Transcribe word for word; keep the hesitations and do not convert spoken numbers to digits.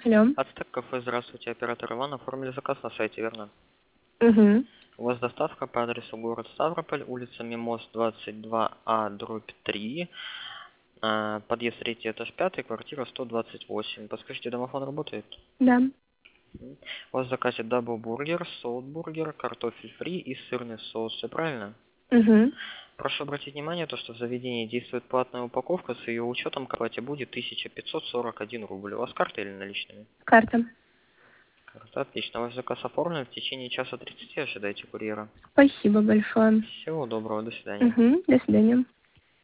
Алло. Ацтек кафе, здравствуйте, оператор Иван, оформили заказ на сайте, верно? Угу. У вас доставка по адресу город Ставрополь, улица Мимоз, двадцать два А, дробь три, а, подъезд третий, этаж пятый, квартира сто двадцать восемь. Подскажите, домофон работает? Да. У вас в заказе даблбургер, солтбургер, картофель фри и сырный соус, все правильно? Угу. Прошу обратить внимание, то, что в заведении действует платная упаковка, с ее учетом к оплате будет тысяча пятьсот сорок один рубль. У вас карта или наличными? Карта. Карта, отлично. Ваш заказ оформлен, в течение часа тридцати ожидайте курьера. Спасибо большое. Всего доброго, до свидания. Угу. До свидания.